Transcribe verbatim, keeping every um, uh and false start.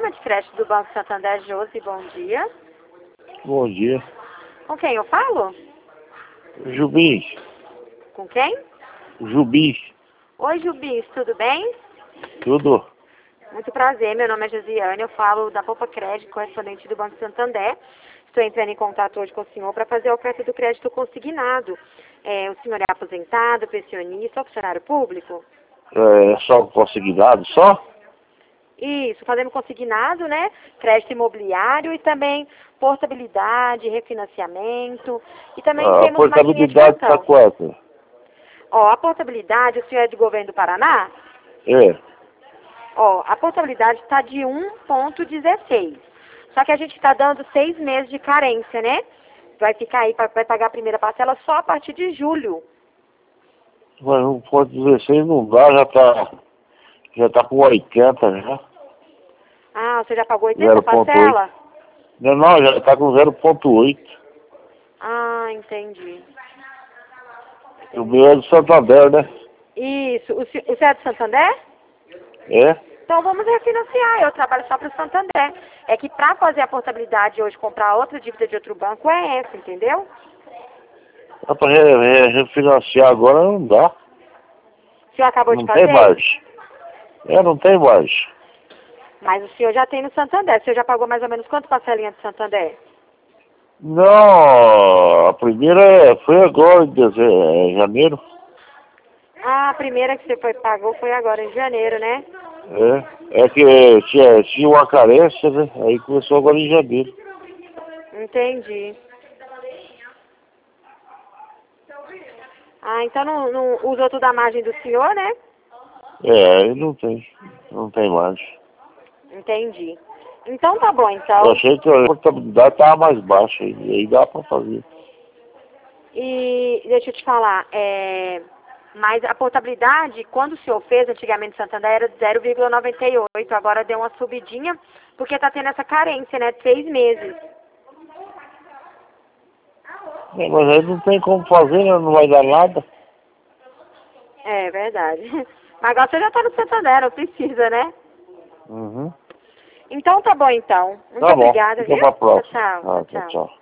Programa de crédito do Banco Santander, Josi, bom dia. Bom dia. Com quem eu falo? Jubins. Com quem? Jubins. Oi, Jubins, tudo bem? Tudo. Muito prazer, meu nome é Josiane, eu falo da Poupa Crédito, correspondente do Banco Santander. Estou entrando em contato hoje com o senhor para fazer a oferta do crédito consignado. É, o senhor é aposentado, pensionista ou funcionário público? É só consignado, só? Isso, fazendo consignado, né? Crédito imobiliário e também portabilidade, refinanciamento. E também A temos maquininha de portabilidade está cartão. quanto? Ó, a portabilidade, o senhor é do governo do Paraná? É. Ó, a portabilidade está de um ponto dezesseis. Só que a gente está dando seis meses de carência, né? Vai ficar aí, vai pagar a primeira parcela só a partir de julho. Mas um ponto dezesseis não dá, já tá, já tá com oitenta já. Ah, você já pagou oitenta zero ponto oito. parcela? Não, não, já tá com zero ponto oito. Ah, entendi. O meu é do Santander, né? Isso. O, se- o senhor é do Santander? É? Então vamos refinanciar, eu trabalho só para o Santander. É que para fazer a portabilidade hoje, comprar outra dívida de outro banco é essa, entendeu? Dá pra re- re- refinanciar agora, não dá. O senhor acabou de Não tem fazer? mais. É, não tem mais. Mas o senhor já tem no Santander. O senhor já pagou mais ou menos quanto parcelinha do Santander? Não, a primeira foi agora, em deze- em janeiro. Ah, a primeira que você foi, pagou foi agora, em janeiro, né? É, é que tinha, tinha uma carência, né? Aí começou agora em janeiro. Entendi. Ah, então não, não usou toda a margem do senhor, né? É, aí não tem, não tem mais. Entendi. Então tá bom, Eu então. achei que a portabilidade estava mais baixa, e aí dá pra fazer. E deixa eu te falar, é, mas a portabilidade, quando o senhor fez, antigamente Santander era de zero vírgula noventa e oito, agora deu uma subidinha, porque tá tendo essa carência, né, de seis meses. É, mas aí não tem como fazer, né? Não vai dar nada. É verdade. Mas agora você já tá no Santander, não precisa, né? Uhum. Então tá bom, então. Muito Tá bom, obrigada, fica viu? pra Tchau, próxima. tchau. Ah, Tchau, tchau, tchau. tchau.